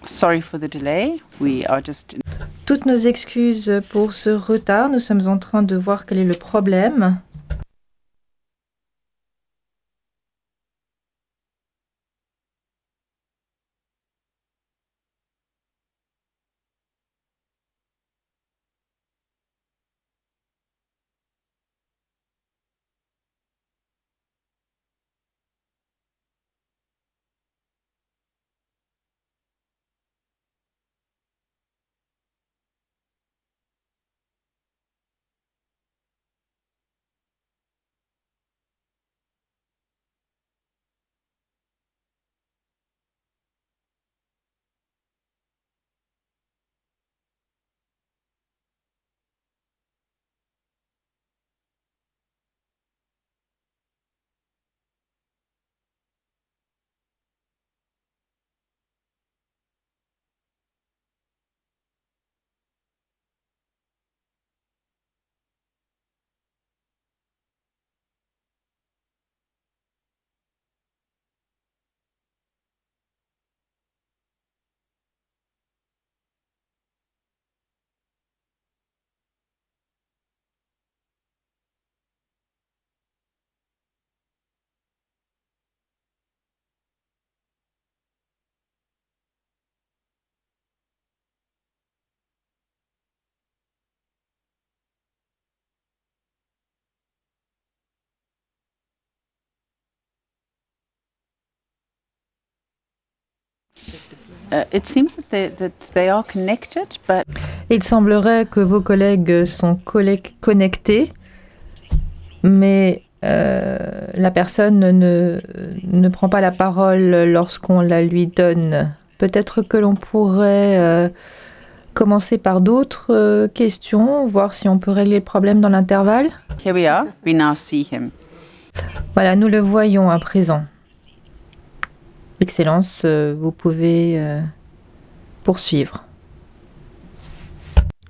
Sorry for the delay. We are just... Toutes nos excuses pour ce retard. Nous sommes en train de voir quel est le problème. It seems that they are connected, but... Il semblerait que vos collègues sont connectés, mais la personne ne prend pas la parole lorsqu'on la lui donne. Peut-être que l'on pourrait commencer par d'autres questions, voir si on peut régler le problème dans l'intervalle. Here we are. We now see him. Voilà, nous le voyons à présent. Excellence, vous pouvez poursuivre.